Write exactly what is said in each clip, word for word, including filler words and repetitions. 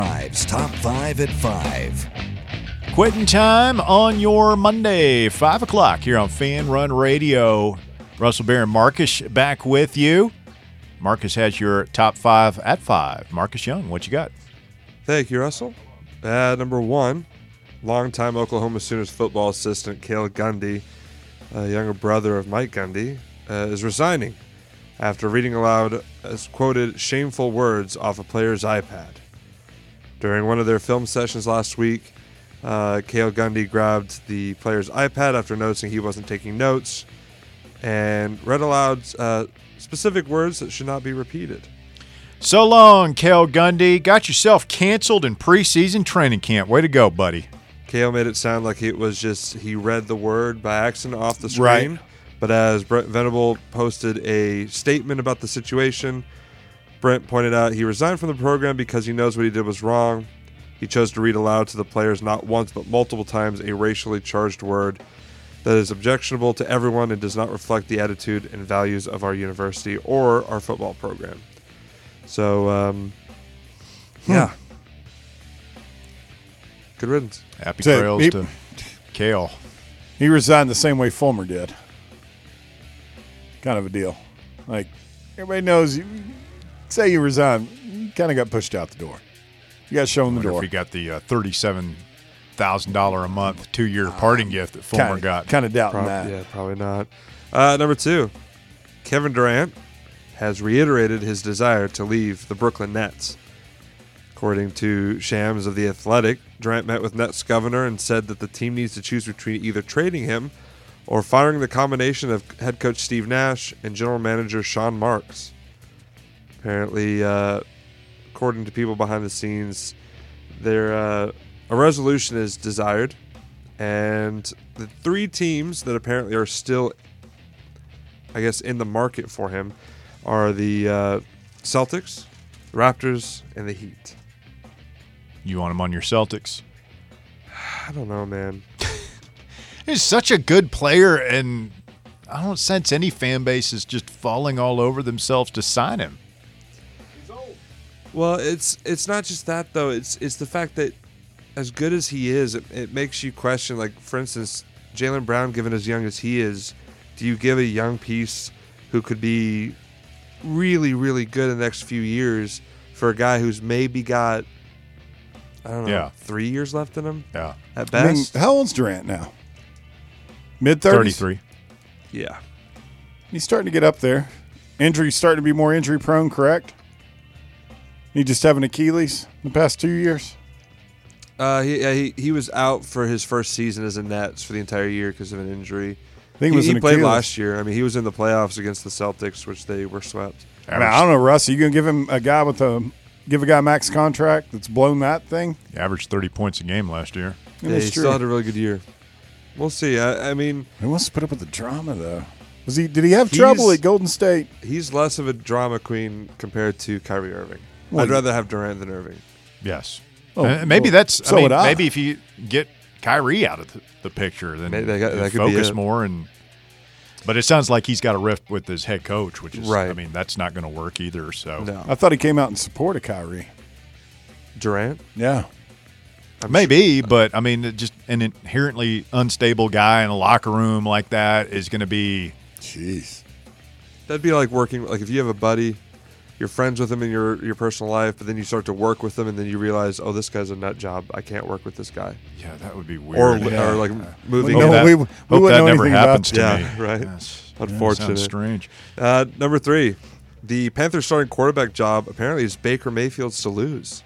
Five's Top five at five. Quitting time on your Monday, five o'clock here on Fan Run Radio. Russell Bear and Marcus back with you. Marcus has your top five at five. Marcus Young, what you got? Thank you, Russell. Uh, number one, longtime Oklahoma Sooners football assistant Cale Gundy, a younger brother of Mike Gundy, uh, is resigning after reading aloud, as quoted, shameful words off a player's iPad. During one of their film sessions last week, uh, Cale Gundy grabbed the player's iPad after noticing he wasn't taking notes and read aloud uh, specific words that should not be repeated. So long, Cale Gundy. Got yourself canceled in preseason training camp. Way to go, buddy. Cale made it sound like it was just he read the word by accident off the screen. Right. But as Brent Venable posted a statement about the situation, Brent pointed out he resigned from the program because he knows what he did was wrong. He chose to read aloud to the players not once but multiple times a racially charged word that is objectionable to everyone and does not reflect the attitude and values of our university or our football program. So, um, yeah. Hmm. Good riddance. Happy So trails he- to Cale. He resigned the same way Fulmer did. Kind of a deal. Like, everybody knows, you say you resign, you kind of got pushed out the door. You got shown the Wonder door. if he got the uh, thirty-seven thousand dollars a month, two-year parting gift that Fulmer kinda, got. Kind of doubting Prob- that. Yeah, probably not. Uh, number two, Kevin Durant has reiterated his desire to leave the Brooklyn Nets. According to Shams of The Athletic, Durant met with Nets governor and said that the team needs to choose between either trading him or firing the combination of head coach Steve Nash and general manager Sean Marks. Apparently, uh, according to people behind the scenes, there uh, a resolution is desired, and the three teams that apparently are still, I guess, in the market for him are the uh, Celtics, the Raptors, and the Heat. You want him on your Celtics? I don't know, man. He's such a good player, and I don't sense any fan base is just falling all over themselves to sign him. Well, it's it's not just that though. It's it's the fact that as good as he is, it, it makes you question. Like, for instance, Jaylen Brown, given as young as he is, do you give a young piece who could be really, really good in the next few years for a guy who's maybe got, I don't know, Yeah. three years left in him Yeah. at I mean, best? how old's Durant now? Mid-thirties? thirty-three. Yeah. He's starting to get up there. Injury's starting to be more injury-prone, correct? He just have an Achilles in the past two years? Uh, he, yeah, he he was out for his first season as a Nets for the entire year because of an injury. I think it He, was he an played Achilles. last year. I mean, he was in the playoffs against the Celtics, which they were swept. I, mean, I don't know, Russ. Are you going to give him a guy with a give a guy a max contract that's blown that thing? He averaged thirty points a game last year. Yeah, Yeah, that's he true. still had a really good year. We'll see. I, I mean, He wants to put up with the drama, though. Was he? Did he have He's- trouble at Golden State? he's less of a drama queen compared to Kyrie Irving. Well, I'd rather have Durant than Irving. Yes. Oh, Uh, maybe well, that's. so I mean, would I. maybe if you get Kyrie out of the, the picture, then Maybe that got- you that could be focus it. more. And but it sounds like he's got a rift with his head coach, which is. Right. I mean, that's not going to work either. So No, I thought he came out in support of Kyrie. Durant. Yeah. I'm maybe, but I mean, it just an inherently unstable guy in a locker room like that is going to be. Jeez. sure- That'd be like working. Like if you have a buddy, you're friends with him in your your personal life, but then you start to work with them, and then you realize, oh, this guy's a nut job. I can't work with this guy. Yeah, that would be Or weird. Yeah. or like moving. No, hope that, we- we hope wouldn't that know never anything about happens to that. me. Yeah, right. Yes. Unfortunate. Sounds strange. Uh, number three, the Panthers starting quarterback job apparently is Baker Mayfield's to lose.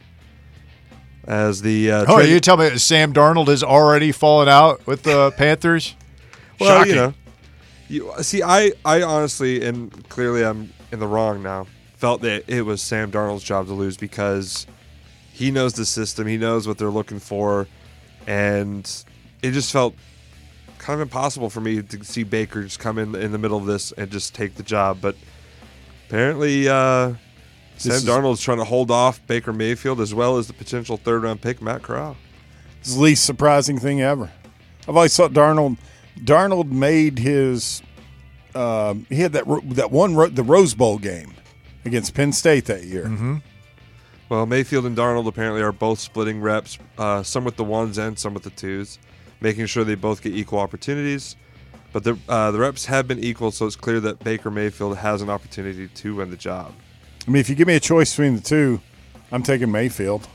As the uh, Oh, trade- you tell me that Sam Darnold has already fallen out with the Panthers? Well, Shocking. you know, you see, I, I honestly, and clearly I'm in the wrong now, felt that it was Sam Darnold's job to lose because he knows the system, he knows what they're looking for, and it just felt kind of impossible for me to see Baker just come in in the middle of this and just take the job. But apparently, uh, Sam is- Darnold's trying to hold off Baker Mayfield as well as the potential third round pick Matt Corral. It's the least surprising thing ever. I've always thought Darnold Darnold made his um, he had that ro- that one ro- the Rose Bowl game against Penn State that year. Mm-hmm. Well, Mayfield and Darnold apparently are both splitting reps, uh, some with the ones and some with the twos, making sure they both get equal opportunities. But the uh, the reps have been equal, so it's clear that Baker Mayfield has an opportunity to win the job. I mean, if you give me a choice between the two, I'm taking Mayfield.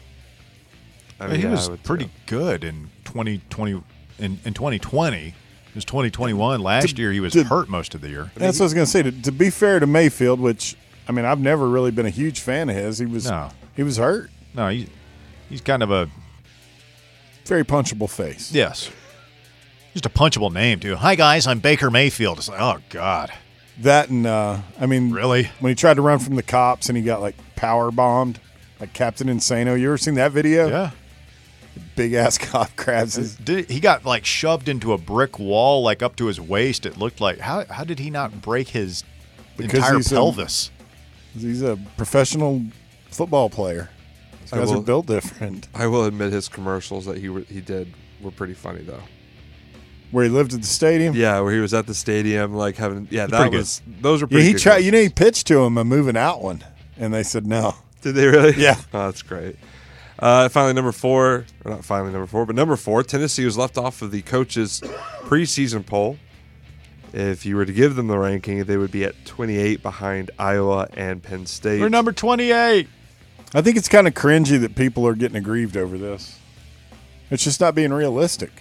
I Well, mean, he yeah, was I would pretty too. good in twenty twenty. In, in twenty twenty, it was twenty twenty-one. Last To- year, he was to- hurt most of the year. That's what I was going to say. To, to be fair to Mayfield, which I mean, I've never really been a huge fan of his. He was No. he was hurt. No, he, he's kind of a Very punchable face. yes, just a punchable name too. Hi guys, I'm Baker Mayfield. It's like, oh god, That and uh, I mean, really? when he tried to run from the cops and he got like power bombed, like Captain Insano. You ever seen that video? Yeah. Big ass cop grabs his. Did, he got like shoved into a brick wall, like up to his waist. It looked like how how did he not break his Because entire he's a- pelvis? He's a professional football player. These I guys are will- built different. I will admit his commercials that he were, he did were pretty funny though. Where he lived at the stadium. Yeah, where he was at the stadium, like having yeah, that pretty good. was those were Yeah, pretty. he good tried. You know, he commercials. pitched to him a moving out one, and they said no. Did they really? Yeah. Oh, that's great. Uh, finally, number four, or not finally number four, but number four, Tennessee was left off of the coaches' preseason poll. If you were to give them the ranking, they would be at twenty-eight behind Iowa and Penn State. We're number twenty-eight. I think it's kind of cringy that people are getting aggrieved over this. It's just not being realistic.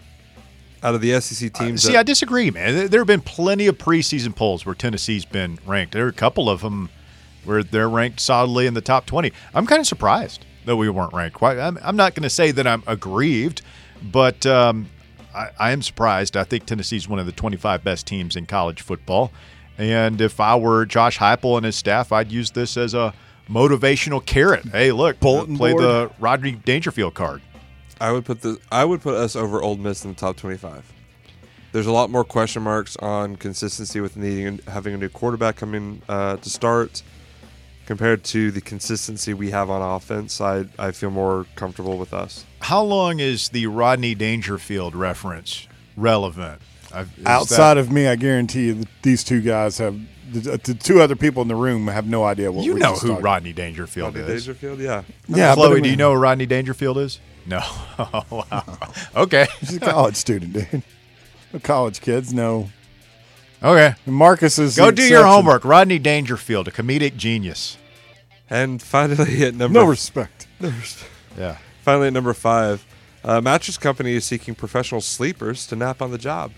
Out of the S E C teams, See, that- I disagree, man. There- There have been plenty of preseason polls where Tennessee's been ranked. There are a couple of them where they're ranked solidly in the top twenty. I'm kind of surprised that we weren't ranked. Quite. I'm, I'm not going to say that I'm aggrieved, but um, I, I am surprised. I think Tennessee's one of the twenty-five best teams in college football. And if I were Josh Heupel and his staff, I'd use this as a motivational carrot. Hey, look, Bulletin play board. the Rodney Dangerfield card. I would put the I would put us over Ole Miss in the top twenty-five. There's a lot more question marks on consistency with needing having a new quarterback coming uh, to start, compared to the consistency we have on offense. I I feel more comfortable with us. How long is the Rodney Dangerfield reference relevant? I've- is Outside that- of me, I guarantee you that these two guys have the, the two other people in the room have no idea what you we know just who talked Rodney Dangerfield Rodney is. Dangerfield, yeah. Yeah, Chloe, but I do you mean, know who Rodney Dangerfield is? No. Oh, wow. Okay. He's a college student, dude. The college kids know. Okay. And Marcus is Go the do your exception. homework. Rodney Dangerfield, a comedic genius. And finally at number No respect. Yeah. finally at number five, a mattress company is seeking professional sleepers to nap on the job.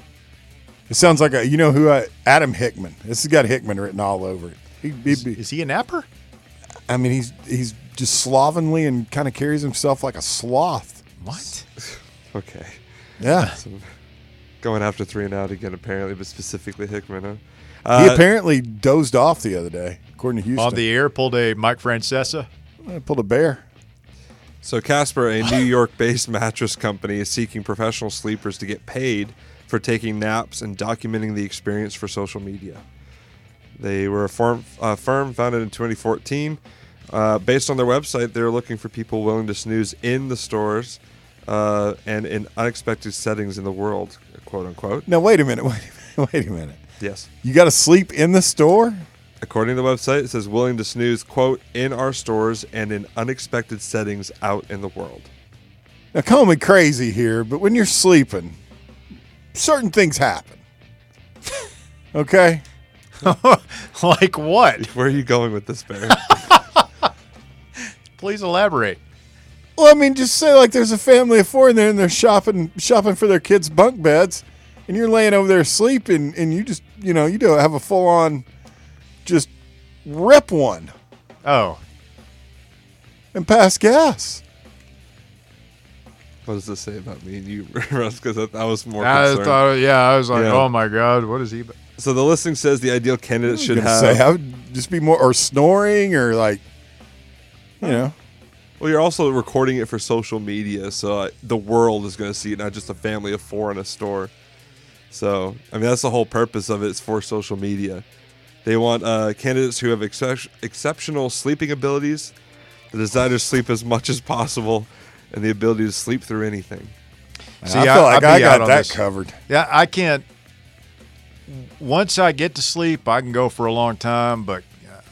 It sounds like a you know who I, Adam Hickman. This has got Hickman written all over it. He, he'd be, Is he a napper? I mean, he's he's just slovenly and kind of carries himself like a sloth. What? Okay. Yeah. Going after three and out again, apparently, but specifically Hickman, huh? He Uh, apparently dozed off the other day, according to Houston. On the air, pulled a Mike Francesa. I pulled a bear. So Casper, a New York-based mattress company, is seeking professional sleepers to get paid for taking naps and documenting the experience for social media. They were a firm, a firm founded in twenty fourteen. Uh, based on their website, they're looking for people willing to snooze in the stores uh, and in unexpected settings in the world, quote unquote. Now wait a minute. Wait a minute. Wait a minute. Yes. You got to sleep in the store? According to the website, it says willing to snooze, quote, in our stores and in unexpected settings out in the world. Now call me crazy here, but when you're sleeping, certain things happen. Okay? Like what? Where are you going with this, Barry? Please elaborate. Well, I mean, just say like there's a family of four in there and they're shopping shopping for their kids' bunk beds, and you're laying over there sleeping, and you just you know you do have a full on, just rip one Oh, and pass gas. What does this say about me and you, Russ? Because I, I was more I concerned. thought, yeah, I was like, Yeah. oh my God, what is he? So the listing says the ideal candidate I was should gonna have. say I would just be more or snoring or like, you know. Well, you're also recording it for social media, so uh, the world is going to see it, not just a family of four in a store. So, I mean, that's the whole purpose of it. It's for social media. They want uh, candidates who have excep- exceptional sleeping abilities, the desire to sleep as much as possible, and the ability to sleep through anything. See, I feel I- like I'd I be out got on that this. covered. Yeah, I can't. Once I get to sleep, I can go for a long time, but I'm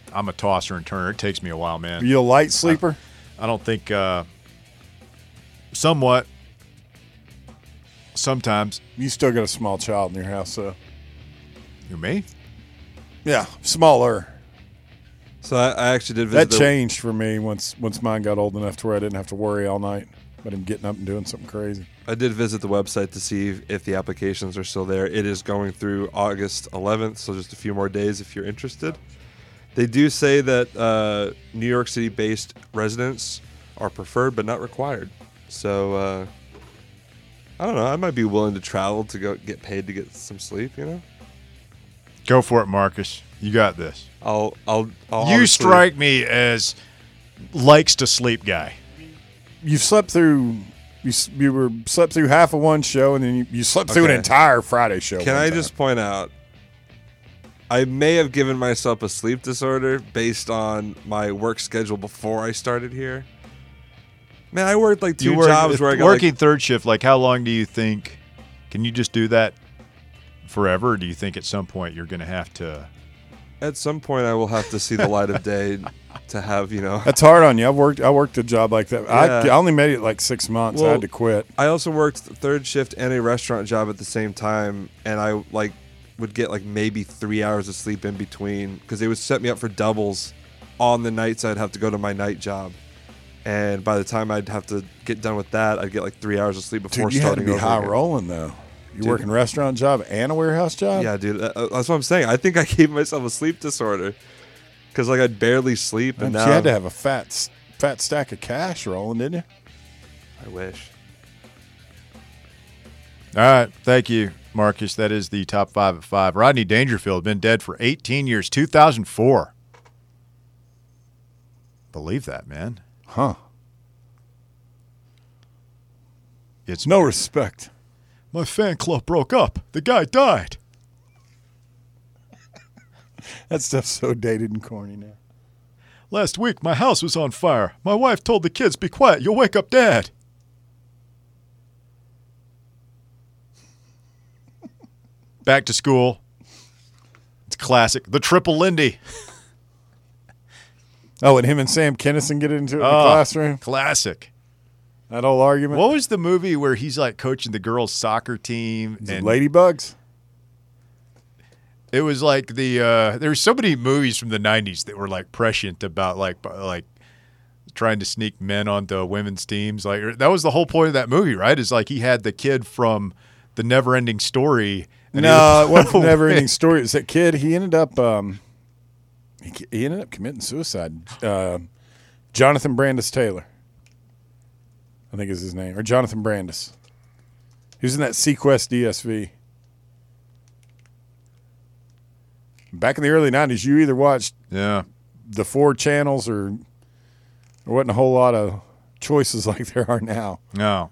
I'm a tosser and turner. It takes me a while, man. Are you a light sleeper? I don't think uh, somewhat. Sometimes. You still got a small child in your house, so. You me? Yeah, smaller. So I, I actually did visit That the, changed for me once once mine got old enough to where I didn't have to worry all night about him getting up and doing something crazy. I did visit the website to see if the applications are still there. It is going through August eleventh, so just a few more days if you're interested. They do say that uh, New York City-based residents are preferred but not required. So uh, I don't know. I might be willing to travel to go get paid to get some sleep. You know. Go for it, Marcus. You got this. I'll. I'll. I'll You obviously- strike me as likes to sleep guy. You slept through. You s- you were slept through half of one show, and then you, you slept through an Okay. entire Friday show. Can one I time. just point out, I may have given myself a sleep disorder based on my work schedule before I started here. Man, I worked like two You work- jobs where I got working like, third shift. Like, how long do you think? Can you just do that forever? Or do you think at some point you're going to have to? at some point I will have to see the light of day to have, you know. That's hard on you. I've worked. I worked a job like that. I, Yeah. I only made it like six months. I Well, had to quit. I also worked third shift and a restaurant job at the same time, and I like would get like maybe three hours of sleep in between because they would set me up for doubles on the nights I'd have to go to my night job. And by the time I'd have to get done with that, I'd get like three hours of sleep before Dude, you had to starting be over high again. rolling though. You Dude. working restaurant job and a warehouse job. Yeah, dude, that- that's what I'm saying. I think I gave myself a sleep disorder because like I'd barely sleep, and But now you had to have a fat, s- fat stack of cash rolling, didn't you? I wish. All right, thank you, Marcus. That is the top five at five. Rodney Dangerfield been dead for eighteen years. two thousand four. Believe that, man. Huh? It's No respect. My fan club broke up. The guy died. That stuff's so dated and corny now. Last week, my house was on fire. My wife told the kids, "Be quiet. You'll wake up Dad." Back to school. It's classic. The triple Lindy. Oh, and him and Sam Kinison get into it in the Oh, classroom. Classic. That whole argument. What was the movie where he's like coaching the girls' soccer team? Is it And Ladybugs? it was like the uh, there were so many movies from the nineties that were like prescient about like like trying to sneak men onto women's teams. Like that was the whole point of that movie, right? Is like he had the kid from the Never Ending Story. and he No, it would- wasn't never ending story. It was that kid. He ended up um, he, he ended up committing suicide. Uh, Jonathan Brandis Taylor, I think is his name, or Jonathan Brandis. He was in that Sequest D S V. Back in the early nineties, you either watched Yeah. the four channels or there wasn't a whole lot of choices like there are now. No.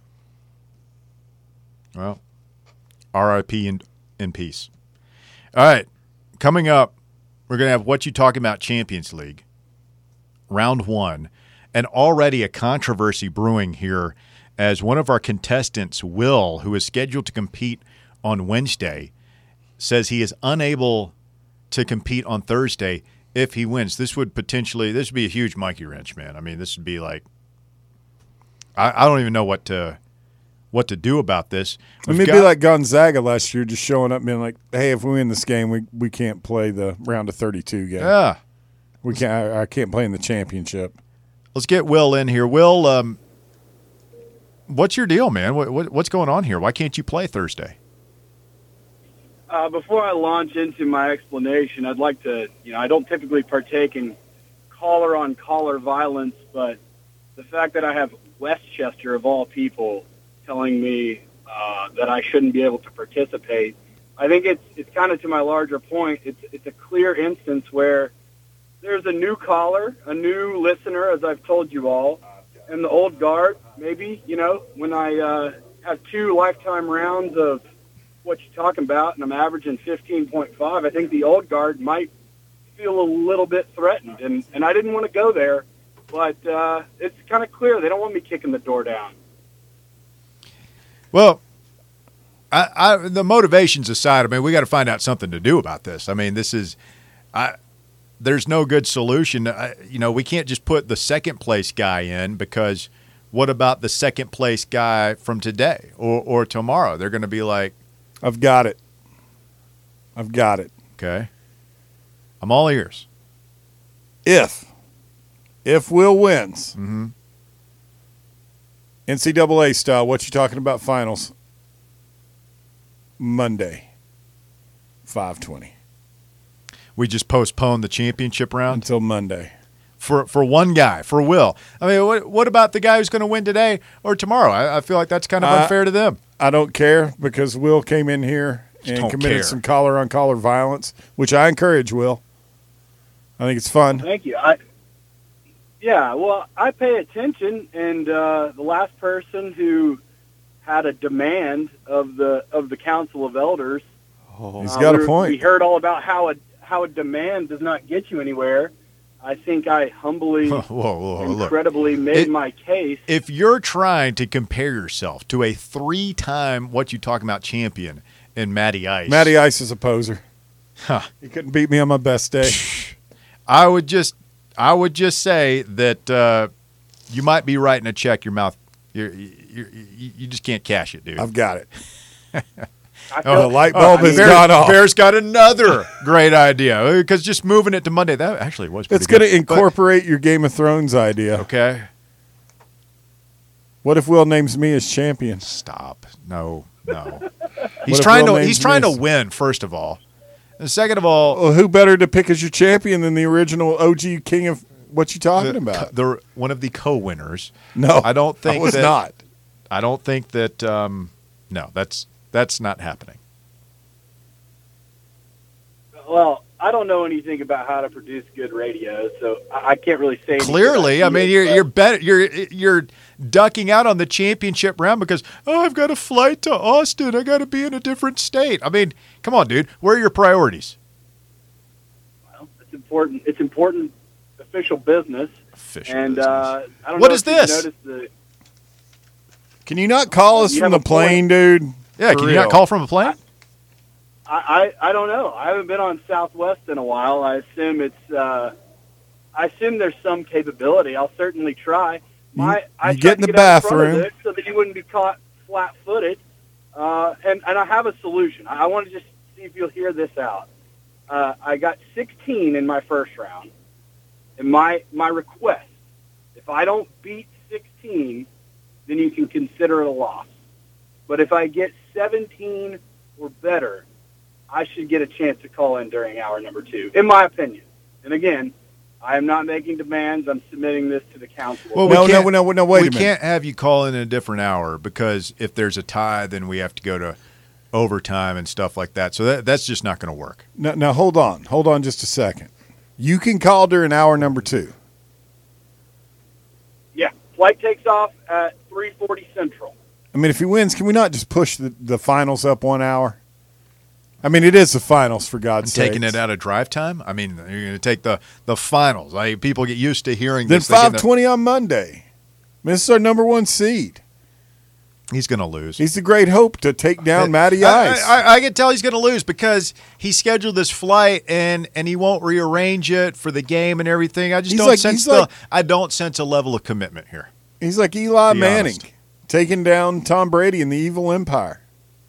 Well, R I P in, in peace. All right. Coming up, we're going to have What You Talking About Champions League, round one, and already a controversy brewing here as one of our contestants, Will, who is scheduled to compete on Wednesday, says he is unable to compete on Thursday if he wins. This would potentially, this would be a huge monkey wrench, man. I mean, this would be like, I, I don't even know what to what to do about this. I We've mean, it'd got- be like Gonzaga last year, just showing up and being like, hey, if we win this game, we, we can't play the round of thirty-two game. yeah. We can't. I, I can't play in the championship. Let's get Will in here. Will, um, what's your deal, man? What, what what's going on here? Why can't you play Thursday? Uh, before I launch into my explanation, I'd like to, you know, I don't typically partake in caller-on-caller violence, but the fact that I have Westchester, of all people, telling me uh, that I shouldn't be able to participate, I think it's it's kind of to my larger point. It's it's a clear instance where there's a new caller, a new listener, as I've told you all, and the old guard, maybe, you know, when I uh, have two lifetime rounds of what you're talking about, and I'm averaging fifteen point five, I think the old guard might feel a little bit threatened. And, and I didn't want to go there, but uh, it's kind of clear they don't want me kicking the door down. Well, I, I the motivations aside, I mean, we got to find out something to do about this. I mean, this is, I, there's no good solution. Uh, you know, we can't just put the second place guy in because what about the second place guy from today or, or tomorrow? They're going to be like, I've got it. I've got it. okay, I'm all ears. If, if Will wins, Mm-hmm. N C double A style, what you talking about finals? Monday, five twenty. We just postponed the championship round Until Monday. for for one guy, for Will. I mean, what what about the guy who's going to win today or tomorrow? I, I feel like that's kind of Uh, unfair to them. I don't care because Will came in here and don't committed care. some collar on collar violence, which I encourage, Will. I think it's fun. Thank you. I, yeah, well, I pay attention, and uh, the last person who had a demand of the of the Council of Elders, He's uh, got we a were- point. We heard all about how a how a demand does not get you anywhere. I think I humbly, Whoa, whoa, whoa, look. incredibly made It- my case. If you're trying to compare yourself to a three-time what you talking about champion in Matty Ice, Matty Ice is a poser. Huh. He couldn't beat me on my best day. I would just I would just say that uh, you might be writing a check your mouth. You're, you're, you you just can't cash it, dude. I've got it. I Oh, The light Oh, bulb I mean, has Bear- gone off. Bear's got another great idea because just moving it to Monday that actually was. Pretty It's going to good. But- incorporate your Game of Thrones idea. okay, What if Will names me as champion? stop. No, no. He's if trying Will to. names He's trying me to as- win. First of all, and second of all, Well, who better to pick as your champion than the original O G king of what you talking the, about? the one of the co-winners. No, I don't think I was that- not. I don't think that. Um, no, that's that's not happening. Well, I don't know anything about how to produce good radio, so I, I can't really say. anything Clearly, I about mean, it, you're but- you're better. You're you're ducking out on the championship round because oh, I've got a flight to Austin. I got to be in a different state. I mean, come on, dude. Where are your priorities? Well, it's important. It's important official business, Official and business. uh, I don't What know is if you've this? noticed the- Can you not call us You from have the a point. plane, dude? yeah, For can you not real. call from a plane? I, I I don't know. I haven't been on Southwest in a while. I assume it's. Uh, I assume there's some capability. I'll certainly try. My I you tried get in to the out front of bathroom. it so that you wouldn't be caught flat-footed. Uh, and and I have a solution. I, I want to just see if you'll hear this out. Uh, I got sixteen in my first round, and my my request: if I don't beat sixteen, then you can consider it a loss. But if I get seventeen or better, I should get a chance to call in during hour number two, in my opinion. And again, I am not making demands. I'm submitting this to the council. Well, No, we no, can't- no, no, wait we a minute. can't have you call in at a different hour because if there's a tie, then we have to go to overtime and stuff like that. So that that's just not going to work. Now, now, hold on. Hold on just a second. You can call during hour number two. Yeah, flight takes off at three forty Central. I mean, if he wins, can we not just push the, the finals up one hour? I mean, it is the finals, for God's sake. Taking it out of drive time. I mean, you're going to take the the finals. Like people get used to hearing Then this. They get five the- twenty on Monday. I mean, this is our number one seed. He's going to lose. He's the great hope to take down Matty I, Ice. I, I, I can tell he's going to lose because he scheduled this flight and and he won't rearrange it for the game and everything. I just He's don't like- sense he's the like- I don't sense a level of commitment here. He's like Eli Be Manning, honest. taking down Tom Brady in the evil empire.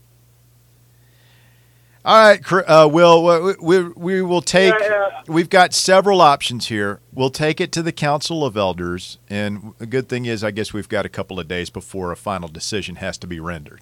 All right, Cr- uh, Will, we, we, we will take. Yeah, yeah. We've got several options here. We'll take it to the Council of Elders, and the good thing is, I guess we've got a couple of days before a final decision has to be rendered.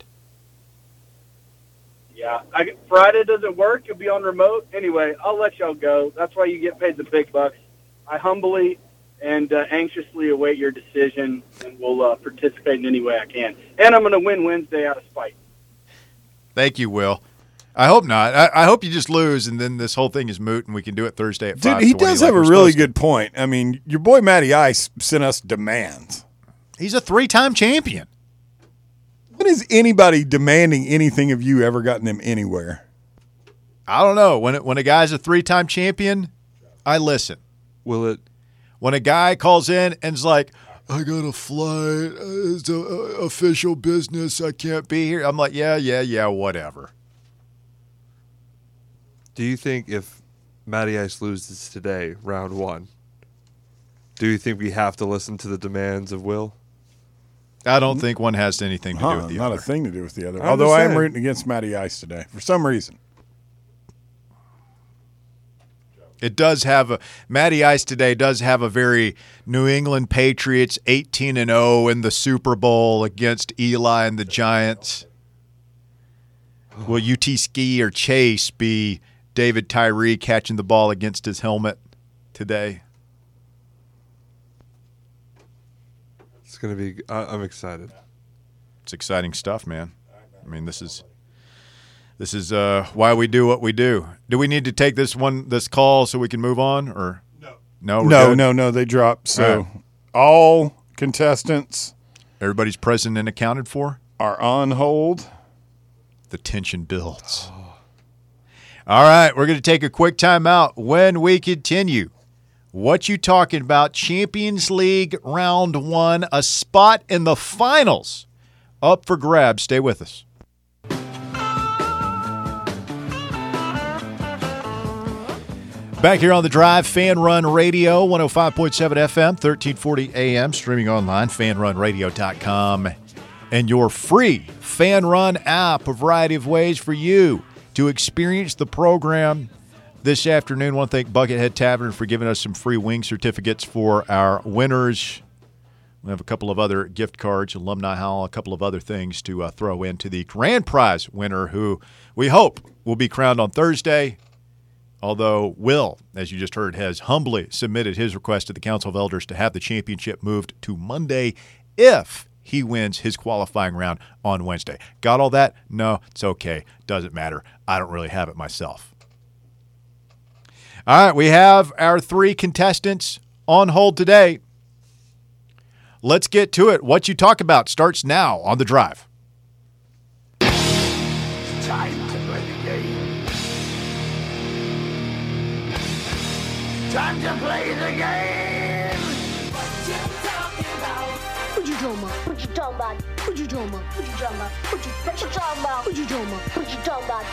Yeah, I, Friday doesn't work. You'll be on remote. Anyway, I'll let y'all go. That's why you get paid the big bucks. I humbly and uh, anxiously await your decision, and will uh, participate in any way I can. And I'm going to win Wednesday out of spite. Thank you, Will. I hope not. I, I hope you just lose, and then this whole thing is moot, and we can do it Thursday at Dude, five. he does like have a we're really supposed to. good point. I mean, your boy Matty Ice sent us demands. He's a three-time champion. When has anybody demanding anything of you ever gotten them anywhere? I don't know. When it, when a guy's a three-time champion, I listen. Will it? When a guy calls in and's like, I got a flight, uh, it's a, uh, official business, I can't be here. I'm like, yeah, yeah, yeah, whatever. Do you think if Matty Ice loses today, round one, do you think we have to listen to the demands of Will? I don't think one has anything to Huh, do with the not other. a thing to do with the other. I'm Although just I am saying. rooting against Matty Ice today for some reason. It does have a Matty Ice today does have a very New England Patriots eighteen and oh in the Super Bowl against Eli and the Giants. Will U T Ski or Chase be David Tyree catching the ball against his helmet today? It's going to be – I'm excited. It's exciting stuff, man. I mean, this is this is uh, why we do what we do. Do we need to take this one this call so we can move on, or no? No, we're No, good? no, no. They dropped. So All right. all contestants Everybody's present and accounted for. are on hold. The tension builds. All right, we're going to take a quick time out. When we continue, what you talking about? Champions League round one, a spot in the finals up for grabs. Stay with us. Back here on The Drive, Fan Run Radio, one oh five point seven F M, thirteen forty A M, streaming online, fan run radio dot com, and your free Fan Run app, a variety of ways for you to experience the program this afternoon. I want to thank Buckethead Tavern for giving us some free wing certificates for our winners. We have a couple of other gift cards, Alumni Hall, a couple of other things to uh, throw into the grand prize winner, who we hope will be crowned on Thursday. Although Will, as you just heard, has humbly submitted his request to the Council of Elders to have the championship moved to Monday if he wins his qualifying round on Wednesday. Got all that? No, it's okay. Doesn't matter. I don't really have it myself. All right, we have our three contestants on hold today. Let's get to it. What you talk about starts now on The Drive. Time to play the game. Time to play the game. What you talking about? What you talking about? What you talking about? What you talking about? What you talking about? What you, what you talking about? What you talking about? What you talking about?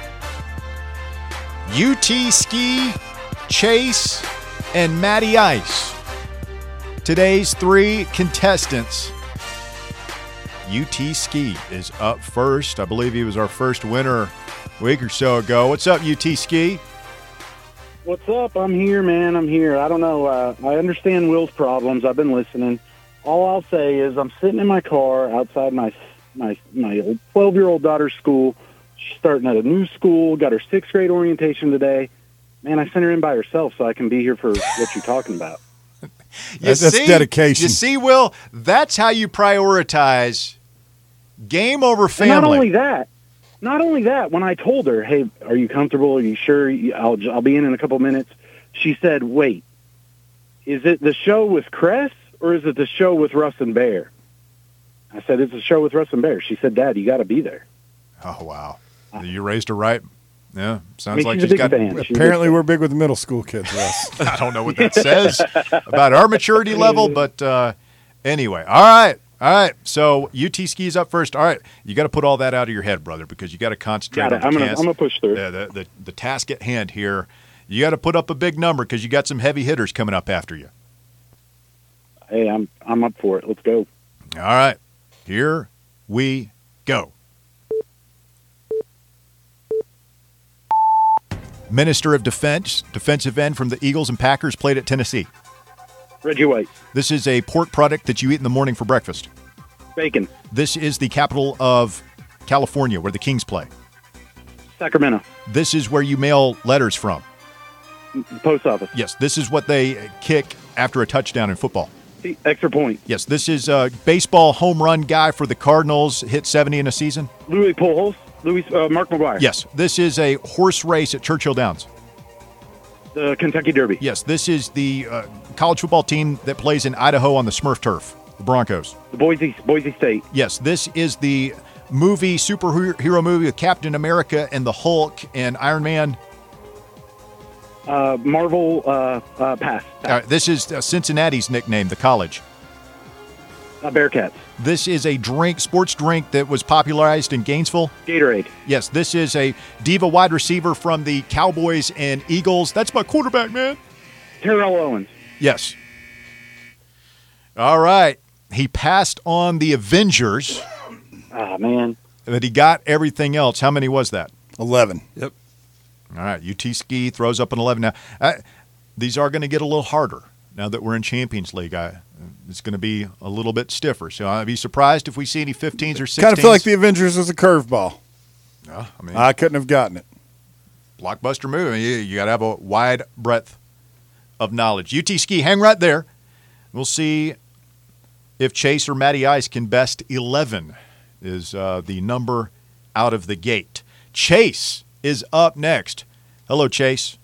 U T Ski, Chase, and Matty Ice. Today's three contestants. U T Ski is up first. I believe he was our first winner a week or so ago. What's up, U T Ski? What's up? I'm here, man. I'm here. I don't know. Uh, I understand Will's problems. I've been listening. All I'll say is I'm sitting in my car outside my my my twelve-year-old daughter's school. She's starting at a new school. Got her sixth grade orientation today. Man, I sent her in by herself so I can be here for what you're talking about. You That's- that's dedication. You see, Will, that's how you prioritize game over And family. not only that, not only that, when I told her, hey, are you comfortable? Are you sure? I'll, I'll be in in a couple minutes. She said, wait, is it the show with Cress or is it the show with Russ and Bear? I said, it's a show with Russ and Bear. She said, Dad, you got to be there. Oh, wow. You raised her right. Yeah, sounds I mean, like she's a she's big got. fan. She's a big Apparently, fan. we're big with the middle school kids, Russ. I don't know what that says about our maturity level, but uh, anyway. All right. All right. So U T Ski's up first. All right. You got to put all that out of your head, brother, because you got to concentrate Got on it. the I'm gonna, task. I'm gonna push through. the, the, the, the task at hand here. You got to put up a big number because you got some heavy hitters coming up after you. Hey, I'm, I'm up for it. Let's go. All right. Here we go. Minister of Defense, defensive end from the Eagles and Packers, played at Tennessee. Reggie White, This is a pork product that you eat in the morning for breakfast. Bacon, This is the capital of California, where the Kings play. Sacramento, This is where you mail letters from. Post Office, Yes, this is what they kick after a touchdown in football. Extra Point, Yes, this is a baseball home run guy for the Cardinals, hit seventy in a season. Louis Pujols, Louis uh, Mark McGuire. Yes, this is a horse race at Churchill Downs. The Kentucky Derby. Yes, this is the uh, college football team that plays in Idaho on the Smurf turf, the Broncos. The Boise Boise State. Yes, this is the movie, superhero movie with Captain America and the Hulk and Iron Man. Uh, Marvel uh, uh, pass. All right, this is uh, Cincinnati's nickname, the college. Uh, Bearcats. This is a drink, sports drink that was popularized in Gainesville. Gatorade. Yes, this is a diva wide receiver from the Cowboys and Eagles. That's my quarterback, man. Terrell Owens. Yes. All right. He passed on the Avengers, Ah, man. but he got everything else. How many was that? eleven. Yep. All right. U T Ski throws up an eleven. Now, uh, these are going to get a little harder now that we're in Champions League. I, it's going to be a little bit stiffer. So I'd be surprised if we see any fifteens or sixteens. Kind of feel like the Avengers was a curveball. Yeah, I mean, I couldn't have gotten it. blockbuster move. I mean, you you got to have a wide breadth of knowledge. U T Ski, hang right there. We'll see if Chase or Matty Ice can best eleven is uh, the number out of the gate. Chase is up next. Hello, Chase.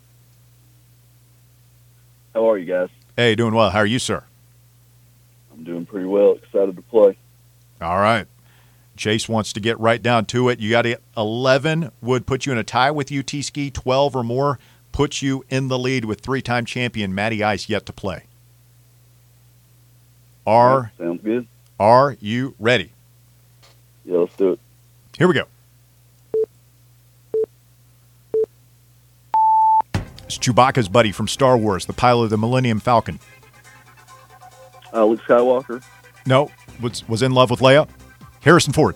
How are you guys? Hey, doing well. How are you, sir? I'm doing pretty well. Excited to play. All right. Chase wants to get right down to it. You got to eleven would put you in a tie with U T Ski. twelve or more puts you in the lead with three-time champion Matty Ice yet to play. Are Sounds good. Are you ready? Yeah, let's do it. Here we go. It's Chewbacca's buddy from Star Wars, the pilot of the Millennium Falcon. Uh, Luke Skywalker. No, was was in love with Leia. Harrison Ford.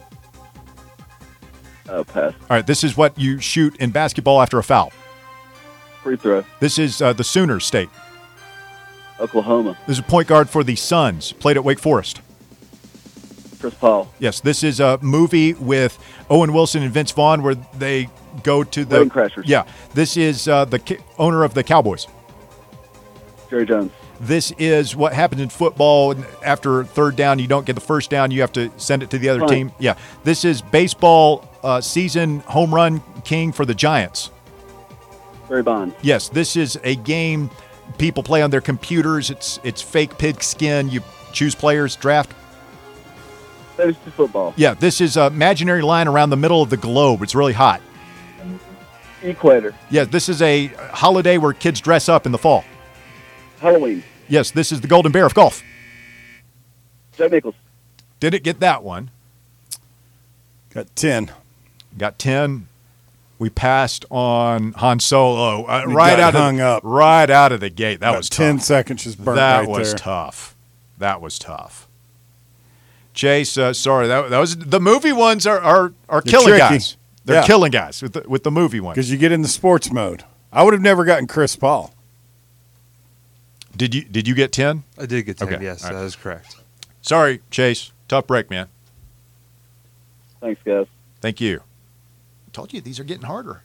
Uh, pass. All right, this is what you shoot in basketball after a foul. Free throw. This is uh, the Sooners state. Oklahoma. This is a point guard for the Suns, played at Wake Forest. Chris Paul. Yes, this is a movie with Owen Wilson and Vince Vaughn where they go to the Wedding Crashers. Yeah, this is uh, the ki- owner of the Cowboys. Jerry Jones. This is what happens in football. After third down, you don't get the first down. You have to send it to the other Fine. team. Yeah, this is baseball uh, season home run king for the Giants. Barry Bonds. Yes, this is a game people play on their computers. It's it's fake pig skin. You choose players, draft. Fantasy football. Yeah, this is an imaginary line around the middle of the globe. It's really hot. Equator. Yeah, this is a holiday where kids dress up in the fall. Halloween. Yes, this is the Golden Bear of golf. Jack Nicklaus. Didn't get that one. Got ten. Got ten. We passed on Han Solo uh, We right got out hung of up. right out of the gate. That About was ten tough. seconds just burnt That right was there. tough. That was tough. Chase, uh, sorry, that, that was the movie ones are are, are They're killing tricky. guys. They're Yeah. killing guys with the, with the movie ones. Because you get in the sports mode. I would have never gotten Chris Paul. Did you did you get ten? I did get ten. Okay, Yes, all right. that is correct. Sorry, Chase. Tough break, man. Thanks, guys. Thank you. I told you these are getting harder.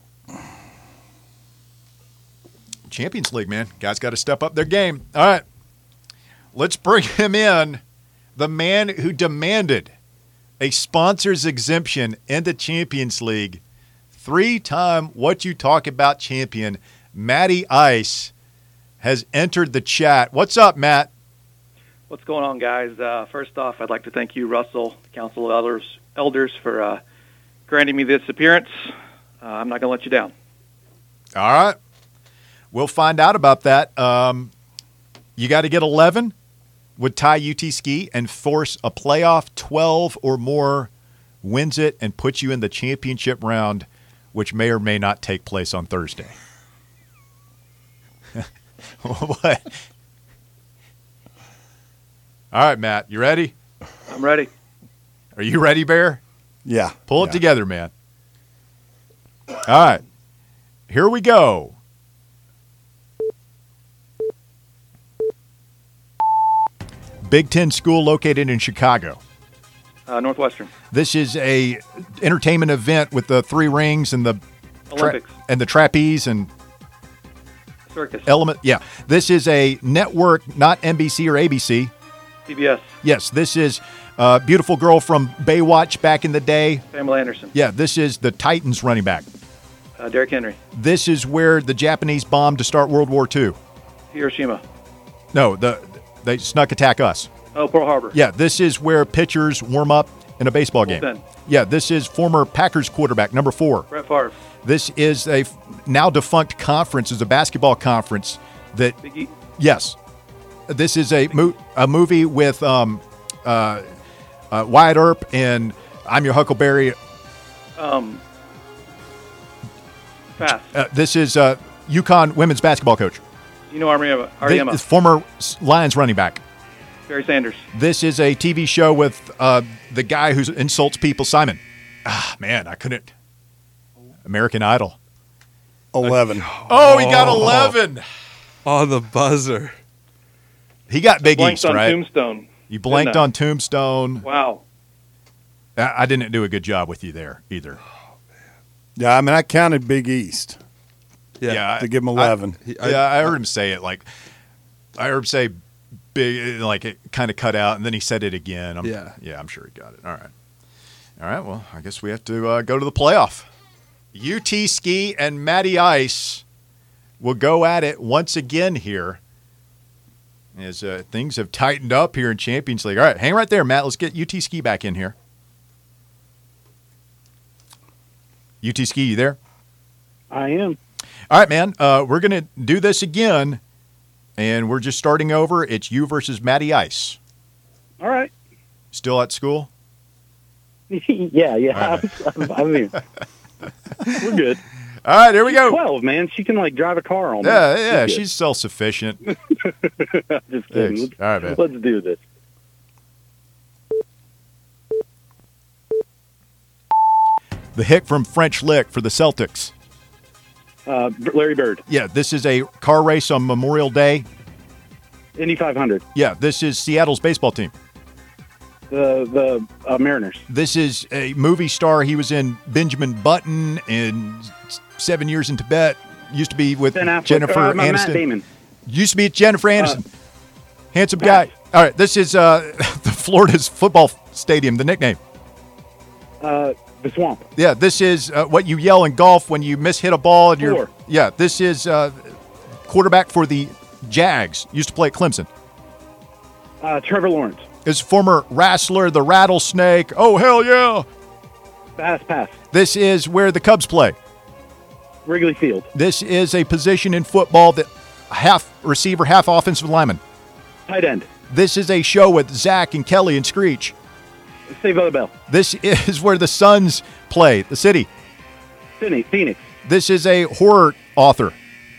Champions League, man. Guys got to step up their game. All right. Let's bring him in. The man who demanded a sponsor's exemption in the Champions League. Three-time What You Talk About champion, Matty Ice, has entered the chat. What's up, Matt? What's going on, guys? Uh, first off, I'd like to thank you, Russell, Council of Elders, elders for uh, granting me this appearance. Uh, I'm not going to let you down. All right. We'll find out about that. Um, you got to get eleven, would tie U T Ski and force a playoff. twelve or more wins it and puts you in the championship round, which may or may not take place on Thursday. What? All right, Matt, you ready? I'm ready. Are you ready, Bear? Yeah. Pull it yeah. together, man. All right. Here we go. Big Ten school located in Chicago. Uh, Northwestern. This is a entertainment event with the three rings and the tra- Olympics. and the trapeze and Circus. element. Yeah, this is a network, not N B C or A B C. C B S. Yes, this is a beautiful girl from Baywatch back in the day. Pamela Anderson. Yeah, this is the Titans running back. Uh, Derrick Henry. This is where the Japanese bombed to start World War Two. Hiroshima. No, the they snuck attack us. Oh, Pearl Harbor. Yeah, this is where pitchers warm up in a baseball game. Bullpen. Yeah, this is former Packers quarterback, number four. Brett Favre. This is a f- now defunct conference, is a basketball conference that, Big E. yes, this is a mo- a movie with um, uh, uh, Wyatt Earp and I'm Your Huckleberry. Um, pass. Uh, this is uh, UConn women's basketball coach. Dino Ariema. This Ariema. is former Lions running back. Barry Sanders. This is a T V show with uh, the guy who insults people, Simon. Ah, man, I couldn't. American Idol. eleven. Oh, he got eleven. On the buzzer. He got Big Blanked East, on right? Tombstone. You blanked Didn't I? on Tombstone. Wow. I I didn't do a good job with you there either. Yeah, I mean, I counted Big East Yeah, to give him eleven. He- I- yeah, I heard him say it like I heard him say big, like it kind of cut out, and then he said it again. I'm, Yeah. yeah, I'm sure he got it. All right, all right. Well, I guess we have to uh, go to the playoff. U T Ski and Matty Ice will go at it once again here as uh, things have tightened up here in Champions League. All right, hang right there, Matt. Let's get U T Ski back in here. U T Ski, you there? I am. All right, man. Uh, we're going to do this again, and we're just starting over. It's you versus Matty Ice. All right. Still at school? yeah, yeah. I'm, I'm here. We're good. All right, here we go. twelve, man. She can, like, drive a car almost. Yeah, yeah. She's She's self-sufficient. good. Just kidding. Thanks. Let's, All right, man. let's do this. The hick from French Lick for the Celtics. Uh, Larry Bird, Yeah, this is a car race on Memorial Day. Indy five hundred. Yeah, this is Seattle's baseball team. The the uh, Mariners. This is a movie star. He was in Benjamin Button and Seven Years in Tibet. Used to be with Ben Affleck. Jennifer uh, Aniston. Matt Damon. Used to be with Jennifer Aniston. Uh, Handsome Pat. guy. All right, this is uh, the Florida's football stadium, the nickname. Uh, the Swamp. Yeah, this is uh, what you yell in golf when you miss hit a ball. And you're, Four. yeah, this is uh, quarterback for the Jags. Used to play at Clemson. Uh, Trevor Lawrence. Is former wrestler, the Rattlesnake. Oh, hell yeah. Pass, pass. This is where the Cubs play. Wrigley Field. This is a position in football that half receiver, half offensive lineman. Tight end. This is a show with Zach and Kelly and Screech. Save by the Bell. This is where the Suns play, the city. Sydney. Phoenix. This is a horror author.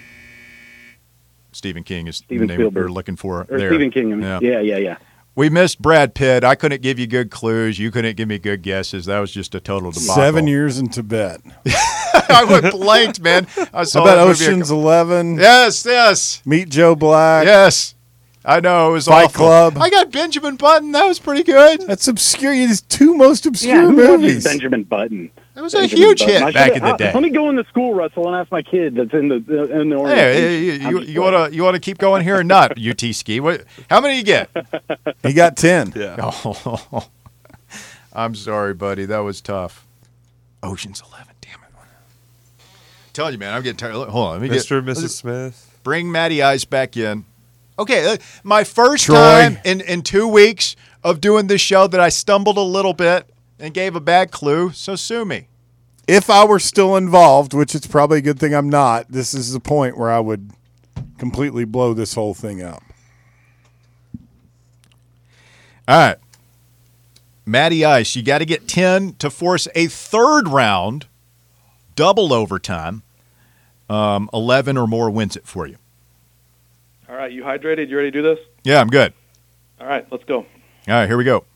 Stephen King is Steven the name Spielberg. we're looking for Or there. Stephen King. I mean. Yeah. Yeah, yeah, yeah. We missed Brad Pitt. I couldn't give you good clues. You couldn't give me good guesses. That was just a total debacle. Seven years in Tibet. I went blanked, man. I saw How about that movie a Ocean's cou- Eleven? Yes, yes, Meet Joe Black. yes. I know it was Fight awful. Club. I got Benjamin Button. That was pretty good. That's obscure. These two most obscure Yeah, who watches movies. Benjamin Button. It was a Benjamin huge Button. hit I back should've- in the uh, day. Let me go into school, Russell, and ask my kid that's in the in the Hey, orientation. you, I'm you, just you want to you want to keep going here or not? U T Ski. What? How many you get? He got ten. Yeah. Oh, I'm sorry, buddy. That was tough. Ocean's Eleven. Damn it. Telling you, man, I'm getting tired. Look, hold on. Let me Mister get and Missus Smith. bring Matty Ice back in. Okay, uh, my first Troy. time in, in two weeks of doing this show that I stumbled a little bit and gave a bad clue, so sue me. If I were still involved, which it's probably a good thing I'm not, this is the point where I would completely blow this whole thing up. All right. Matty Ice, you got to get ten to force a third round, double overtime. Um, eleven or more wins it for you. All right, you hydrated? You ready to do this? Yeah, I'm good. All right, let's go. All right, here we go.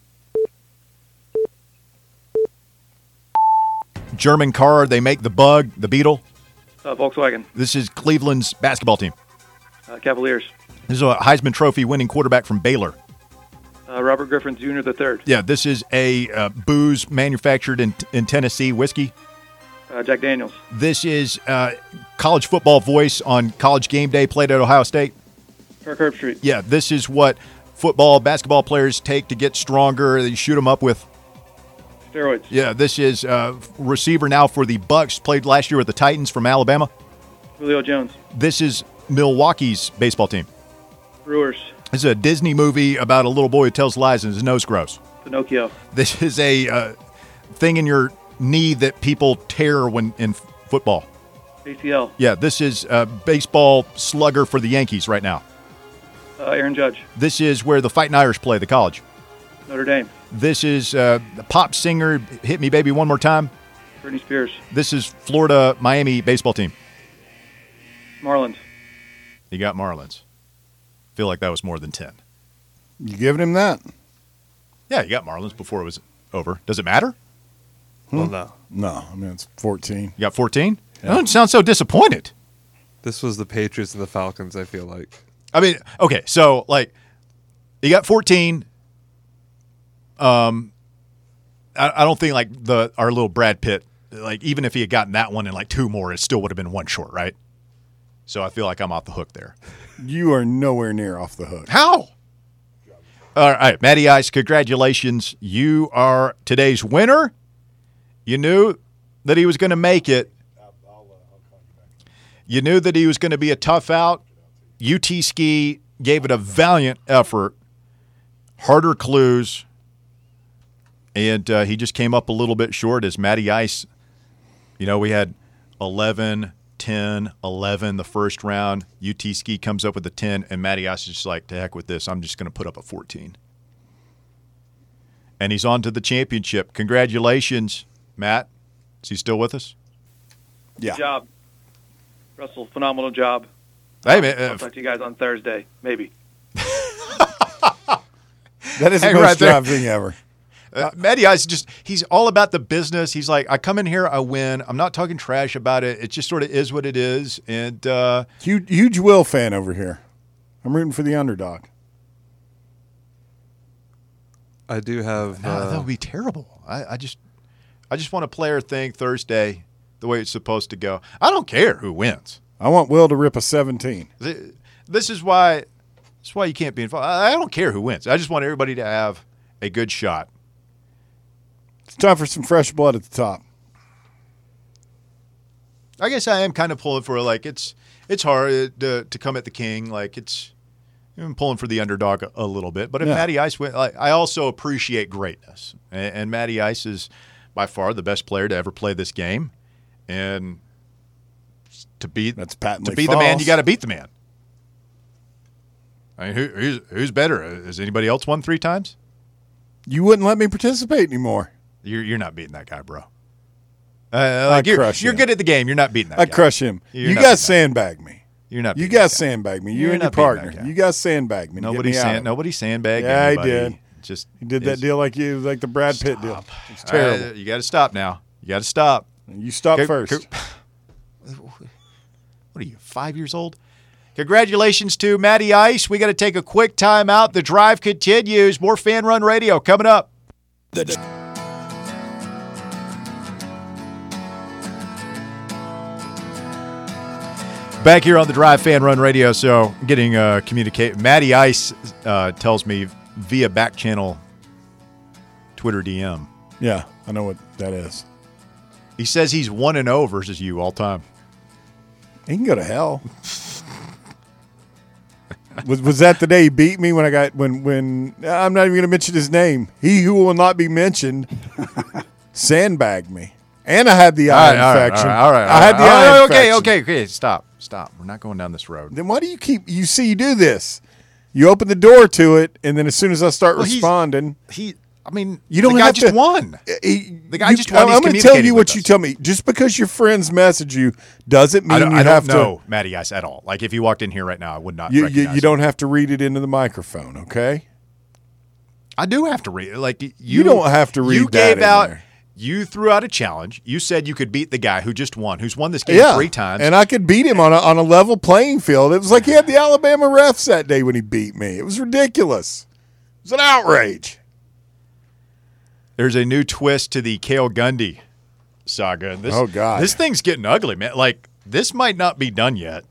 German car, they make the Bug, the Beetle. Uh, Volkswagen. This is Cleveland's basketball team. Uh, Cavaliers. This is a Heisman Trophy winning quarterback from Baylor. Uh, Robert Griffin Junior the third. Yeah, this is a uh, booze manufactured in, in Tennessee, whiskey. Uh, Jack Daniels. This is uh, college football voice on College Game Day, played at Ohio State. Kirk Herbstreit. Yeah, this is what football, basketball players take to get stronger. They shoot them up with. Steroids. Yeah, this is uh, receiver now for the Bucks, played last year with the Titans from Alabama. Julio Jones. This is Milwaukee's baseball team. Brewers. This is a Disney movie about a little boy who tells lies and his nose grows. Pinocchio. This is a uh, thing in your knee that people tear when in f- football. A C L. Yeah, this is a baseball slugger for the Yankees right now. Uh, Aaron Judge. This is where the Fighting Irish play, the college. Notre Dame. This is uh, the pop singer, Hit Me Baby One More Time. Britney Spears. This is Florida Miami baseball team. Marlins. You got Marlins. Feel like that was more than ten. You giving him that? Yeah, you got Marlins before it was over. Does it matter? Hmm? Well, no. No, I mean, it's fourteen. You got fourteen? Yeah. You don't sound so disappointed. This was the Patriots and the Falcons, I feel like. I mean, okay, so, like, you got fourteen. Um, I, I don't think, like, the our little Brad Pitt, like, even if he had gotten that one and, like, two more, it still would have been one short, right? So I feel like I'm off the hook there. You are nowhere near off the hook. How? All right, Matty Ice, congratulations. You are today's winner. You knew that he was going to make it. You knew that he was going to be a tough out. U T Ski gave it a valiant effort. Harder clues. And uh, he just came up a little bit short as Matty Ice. You know, we had eleven, ten, eleven the first round. U T Ski comes up with a ten, and Matty Ice is just like, to heck with this. I'm just going to put up a fourteen. And he's on to the championship. Congratulations, Matt. Is he still with us? Yeah. Good job. Russell, phenomenal job. Hey, man. Uh, I'll talk to you guys on Thursday, maybe. That is the Hey, most right there. job thing ever. Uh, Matty Ice just, he's all about the business. He's like, I come in here, I win. I'm not talking trash about it. It just sort of is what it is. And uh, Huge, huge Will fan over here. I'm rooting for the underdog. I do have. no, Uh, that would be terrible. I, I just I just want a player thing Thursday the way it's supposed to go. I don't care who wins. I want Will to rip a seventeen. This is why, this is why you can't be involved. I don't care who wins. I just want everybody to have a good shot. It's time for some fresh blood at the top. I guess I am kind of pulling for, like, it's it's hard to, to come at the king. Like, it's I'm pulling for the underdog a, a little bit. But if Yeah. Matty Ice win, like, I also appreciate greatness. And, and Matty Ice is by far the best player to ever play this game. And to beat That's patently to be the man, false. you got to beat the man. I mean, who, who's who's better? Has anybody else won three times? You wouldn't let me participate anymore. You're you're not beating that guy, bro. Uh, like I'd you're crush you're him. good at the game. You're not beating that I'd guy. crush him. You're you not guys beating that sandbag me. You're not. You beating guys that guy. sandbag me. You You're and your not beating that partner. guy. You guys sandbag me. to get Nobody me out sand. of it. Nobody sandbagged Yeah, anybody. he did. Just He did that is- deal like you, like the Brad Pitt deal. It's Uh, terrible. you got to stop now. You got to stop. You stop Co- first. co- What are you, five years old? Congratulations to Matty Ice. We got to take a quick time out. The drive continues. More Fan Run Radio coming up. Back here on the Drive Fan Run Radio, so getting uh, communicate. Matty Ice uh, tells me via back channel Twitter D M. Yeah, I know what that is. He says he's one and zero versus you all time. He can go to hell. was was that the day he beat me when I got when when I'm not even going to mention his name. He who will not be mentioned sandbagged me, and I had the eye All right, all right, infection. all right, all right, I had the all right, eye okay, infection. okay, okay. Stop, stop. We're not going down this road. Then why do you keep? You see, you do this. You open the door to it, and then as soon as I start Well, he's- responding, He, I mean, you don't the guy have just to, won. He, The guy you- just won. He's I'm going to tell communicating you with what you us. tell me. Just because your friends message you doesn't mean I don't, you I have don't know to. Matty Ice at all. Like if he walked in here right now, I would not. You, you, recognize you don't have to read it into the microphone, okay? him. I do have to read. Like you, You don't have to read You that gave in out. there. You threw out a challenge. You said you could beat the guy who just won, who's won this game Yeah, three times. and I could beat him on a, on a level playing field. It was like he had the Alabama refs that day when he beat me. It was ridiculous. It was an outrage. There's a new twist to the Cale Gundy saga. This, Oh, God. This thing's getting ugly, man. Like, this might not be done yet.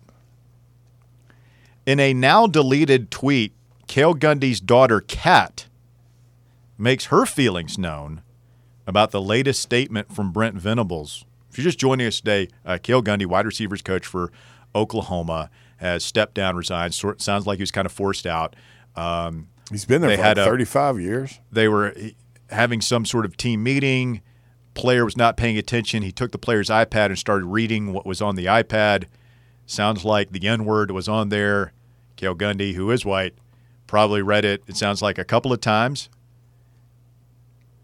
In a now deleted tweet, Cale Gundy's daughter, Kat, makes her feelings known about the latest statement from Brent Venables. If you're just joining us today, uh, Cale Gundy, wide receivers coach for Oklahoma, has stepped down, resigned. Sort, sounds like he was kind of forced out. Um, He's been there They for had like a- thirty-five years. they were having some sort of team meeting. Player was not paying attention. He took the player's iPad and started reading what was on the iPad. Sounds like the N-word was on there. Cale Gundy, who is white, probably read it, it sounds like a couple of times.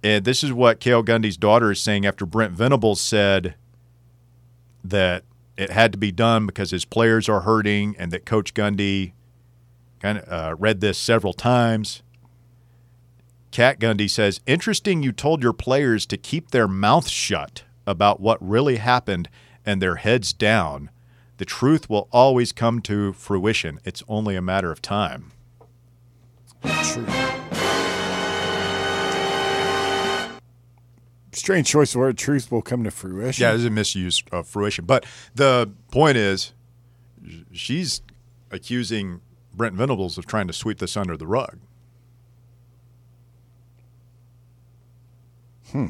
And this is what Cale Gundy's daughter is saying after Brent Venables said that it had to be done because his players are hurting, and that Coach Gundy kind of uh, read this several times. Kat Gundy says, interesting you told your players to keep their mouths shut about what really happened and their heads down. The truth will always come to fruition. It's only a matter of time. True. Strange choice of word. Truth will come to fruition. Yeah, there's a misuse of fruition. But the point is, she's accusing Brent Venables of trying to sweep this under the rug. Hmm.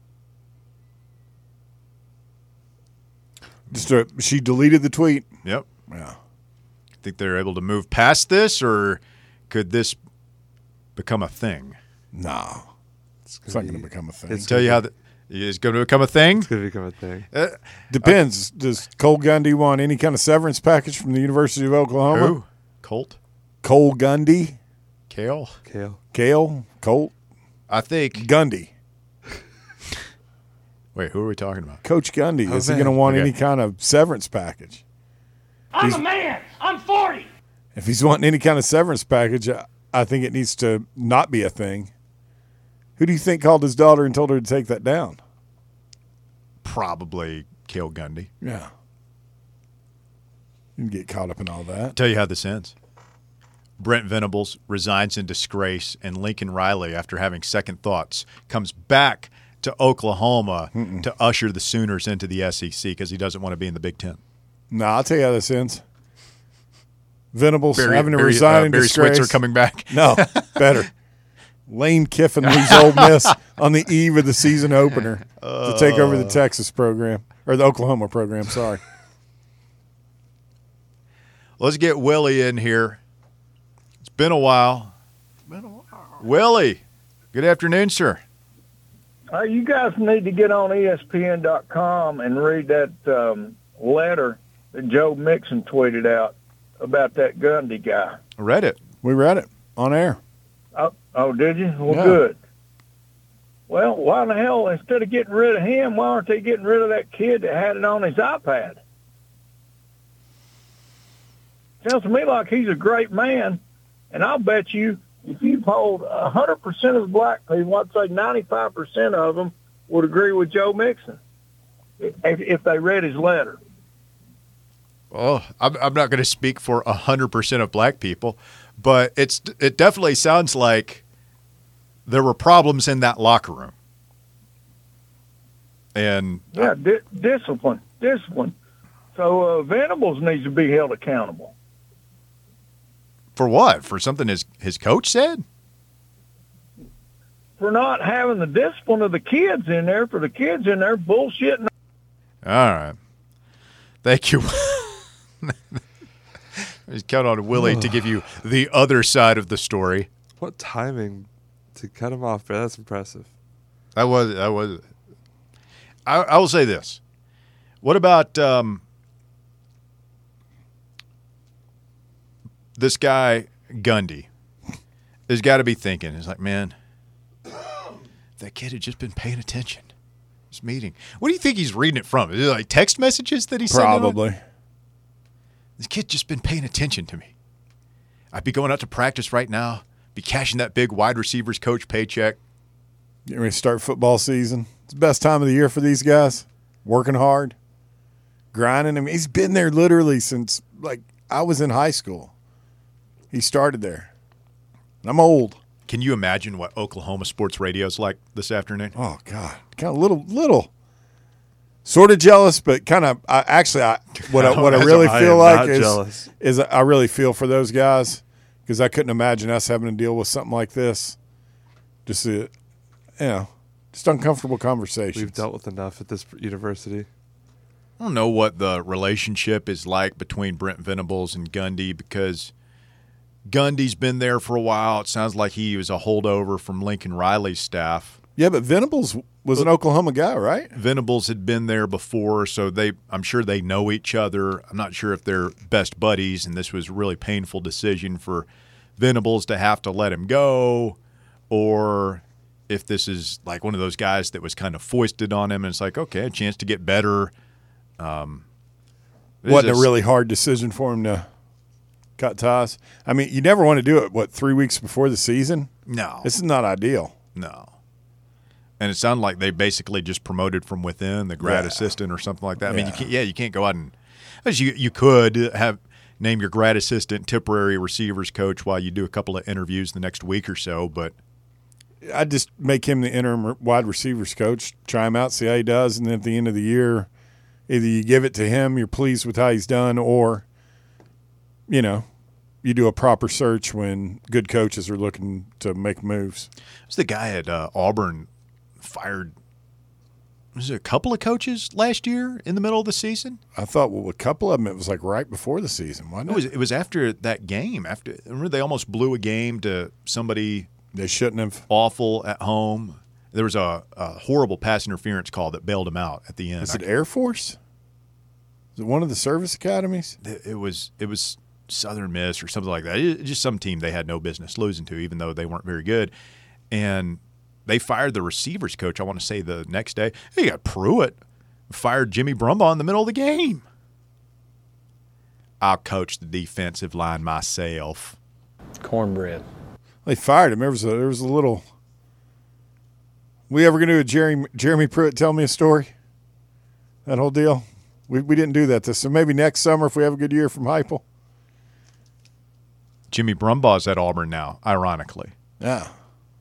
Just a, she deleted the tweet. Yep. Yeah. Think they're able to move past this, or could this become a thing? No. It's, it's not going to become a thing. It's tell you how the, it's going to become a thing. It's going to become a thing. Uh, Depends. Does Cole Gundy want any kind of severance package from the University of Oklahoma? Who? Colt? Cole Gundy? Cale? Cale. Cale? Colt? I think Gundy. Wait, who are we talking about? Coach Gundy. Oh, Is he man. going to want Okay. any kind of severance package? I'm He's- a man. I'm forty. If he's wanting any kind of severance package, I, I think it needs to not be a thing. Who do you think called his daughter and told her to take that down? Probably Cale Gundy. Yeah. You can get caught up in all that. Tell you how this ends. Brent Venables resigns in disgrace, and Lincoln Riley, after having second thoughts, comes back to Oklahoma Mm-mm. to usher the Sooners into the S E C because he doesn't want to be in the Big Ten. No, I'll tell you how this ends. Venables Barry, having to Barry, resign uh, in Barry disgrace. Switzer coming back. No, better. Lane Kiffin leaves Ole Miss on the eve of the season opener to take over the Texas program, or the Oklahoma program, sorry. Let's get Willie in here. It's been a while. Been a while. Willie, good afternoon, sir. Uh, you guys need to get on E S P N dot com and read that um, letter that Joe Mixon tweeted out about that Gundy guy. I read it. We read it on air. Oh, oh did you? Well, Yeah. good. Well, why in the hell, instead of getting rid of him, why aren't they getting rid of that kid that had it on his iPad? Sounds to me like he's a great man, and I'll bet you if you polled one hundred percent of the black people, I'd say ninety-five percent of them would agree with Joe Mixon if, if they read his letter. Oh, I'm, I'm not going to speak for one hundred percent of black people, but it's it definitely sounds like there were problems in that locker room. And Yeah, di- discipline, discipline. So uh, Venables needs to be held accountable. for what? For something his, his coach said? For not having the discipline of the kids in there, for the kids in there bullshitting. All right. Thank you. Just count on Willie to give you the other side of the story. What timing to cut him off, bro? That's impressive. That was that was. I, I will say this. What about um, this guy Gundy? There's got to be thinking. He's like, man, that kid had just been paying attention. This meeting. What do you think he's reading it from? Is it like text messages that he's sending him? Probably. This kid just been paying attention to me. I'd be going out to practice right now, be cashing that big wide receivers coach paycheck. Getting ready to start football season. It's the best time of the year for these guys. Working hard, grinding. I mean, he's been there literally since, like, I was in high school. He started there. And I'm old. Can you imagine what Oklahoma sports radio's like this afternoon? Oh, God. Kind of little, little. Sort of jealous, but kind of I, actually, I, what I, what I really I feel am like not is, jealous. is I really feel for those guys because I couldn't imagine us having to deal with something like this. Just, uh, you know, just uncomfortable conversations. We've dealt with enough at this university. I don't know what the relationship is like between Brent Venables and Gundy because Gundy's been there for a while. It sounds like he was a holdover from Lincoln Riley's staff. Yeah, but Venables was an Oklahoma guy, right? Venables had been there before, so they I'm sure they know each other. I'm not sure if they're best buddies, and this was a really painful decision for Venables to have to let him go, or if this is like one of those guys that was kind of foisted on him, and it's like, okay, a chance to get better. Um, Wasn't a really hard decision for him to cut ties. I mean, you never want to do it, what, three weeks before the season? No. This is not ideal. No. And it sounded like they basically just promoted from within, the grad Yeah. assistant or something like that. I mean, you Yeah. can't, yeah, you can't go out and as you you could have name your grad assistant temporary receivers coach while you do a couple of interviews the next week or so, but I'd just make him the interim wide receivers coach, try him out, see how he does, and then at the end of the year, either you give it to him, you're pleased with how he's done, or, you know, you do a proper search when good coaches are looking to make moves. it's the guy at uh, Auburn fired was it a couple of coaches last year in the middle of the season? I thought, well, a couple of them, it was like right before the season, wasn't It it? was it was after that game. After remember they almost blew a game to somebody They shouldn't have. awful at home. There was a, a horrible pass interference call that bailed him out at the end. Is it Air Force? Is it one of the service academies? It, it was it was Southern Miss or something like that. It, just some team they had no business losing to, even though they weren't very good. And they fired the receivers coach, I want to say, the next day. Hey, you got Pruitt. Fired Jimmy Brumbaugh in the middle of the game. I'll coach the defensive line myself. Cornbread. They fired him. There was a, there was a little. We ever going to do a Jeremy, Jeremy Pruitt tell me a story? That whole deal? We we didn't do that this so maybe next summer if we have a good year from Heupel. Jimmy Brumbaugh's at Auburn now, ironically. Yeah.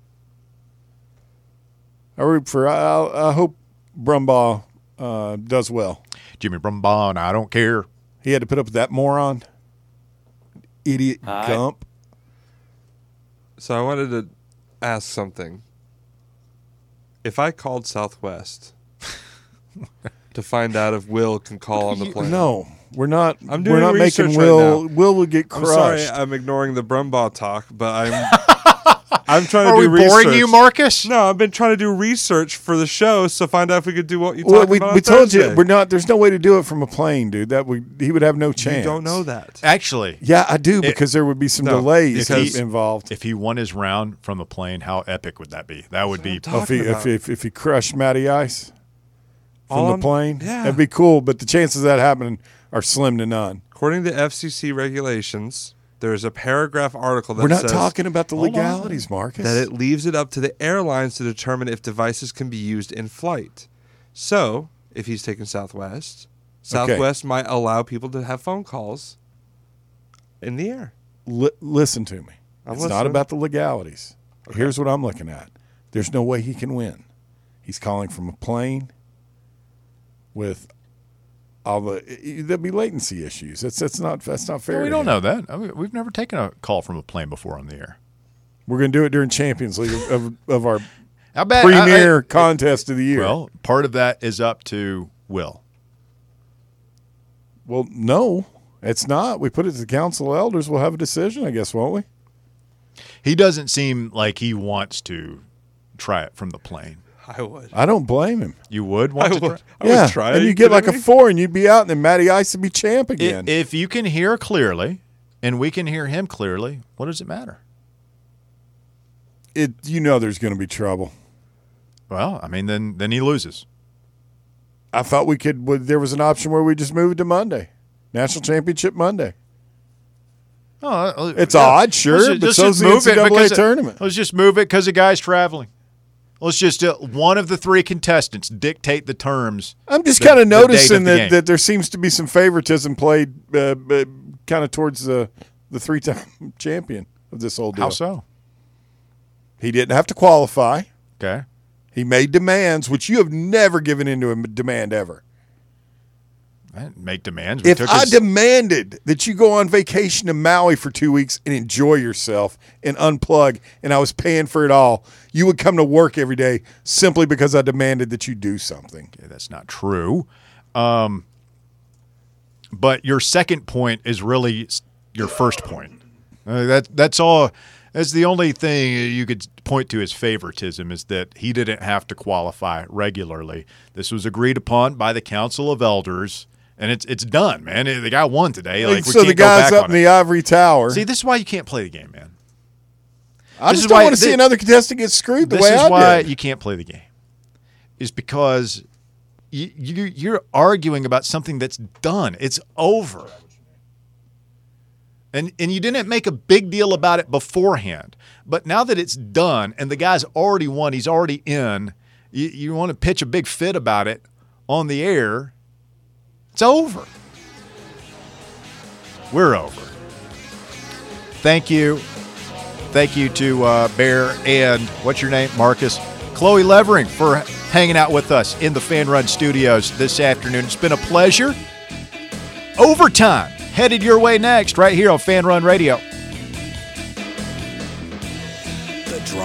I root for. I, I hope Brumbaugh uh, does well. Jimmy Brumbaugh, and I don't care. He had to put up with that moron, idiot Hi. Gump. So I wanted to ask something. If I called Southwest to find out if Will can call on the plane. No, we're not. I'm doing we're not making research right Will. now. Will would get I'm crushed. sorry, I'm ignoring the Brumbaugh talk, but I'm I'm trying to Are do we research. boring you, Marcus? No, I've been trying to do research for the show, so find out if we could do what you Well, talked we about. we on told Thursday. you we're not. There's no way to do it from a plane, dude. That would he would have no chance. You don't know that. Actually, Yeah, I do It- because there would be some No, delays if he- involved. if he won his round from the plane, how epic would that be? That would be. Oh, if, he, if, if if he crushed Matty Ice from All the I'm- plane, yeah. that'd be cool. But the chances of that happening are slim to none. According to F C C regulations, there's a paragraph article that We're not says talking about the Hold on. legalities, Marcus. that it leaves it up to the airlines to determine if devices can be used in flight. So, if he's taking Southwest, Southwest might allow people to have phone calls in the air. Li- listen to me. I'm it's not listening. about the legalities. Here's what I'm looking at. There's no way he can win. He's calling from a plane with all the i- there'll be latency issues. That's that's not that's not fair. No, we to don't him. know that. I mean, we've never taken a call from a plane before on the air. We're going to do it during Champions League of, of, of our How bad? premier I- I- contest of the year. Well, part of that is up to Will. Well, no, it's not. We put it to the council of elders. We'll have a decision, I guess, won't we? He doesn't seem like he wants to try it from the plane. I would. I don't blame him. You would want I to would. try? I yeah, would try it. and Are you you get like a kidding me? four, and you'd be out, and then Matty Ice would be champ again. If, if you can hear clearly, and we can hear him clearly, what does it matter? It, you know, there's going to be trouble. Well, I mean, then then he loses. I thought we could. well, There was an option where we just moved to Monday, National Championship Monday. Oh, It's odd, sure, but so's the N C double A because tournament. Let's just move it because the guy's traveling. Let's just uh, one of the three contestants dictate the terms. I'm just the- kind of the date noticing of the that, game. that there seems to be some favoritism played, uh, uh, kind of towards the the three time champion of this whole deal. How so? He didn't have to qualify. Okay. He made demands, which you have never given into a demand ever. I didn't make demands. We If took I his- demanded that you go on vacation to Maui for two weeks and enjoy yourself and unplug, and I was paying for it all, you would come to work every day simply because I demanded that you do something. Okay, that's not true. Um, but your second point is really s- your first point. Uh, that that's all. That's the only thing you could point to as favoritism is that he didn't have to qualify regularly. This was agreed upon by the Council of Elders, and it's it's done, man. The guy won today. Like we so can't the go guy's back up on in it. the ivory tower. See, this is why you can't play the game, man. I This just is don't why- want to see thi- another contestant get screwed the This way is I why did. you can't play the game. Is because you, you you're arguing about something that's done. It's over. And and you didn't make a big deal about it beforehand. But now that it's done and the guy's already won, he's already in, you, you want to pitch a big fit about it on the air, it's over. We're over. Thank you. Thank you to uh, Bear and, what's your name, Marcus? Chloe Levering for hanging out with us in the Fan Run Studios this afternoon. It's been a pleasure. Overtime headed your way next right here on Fan Run Radio.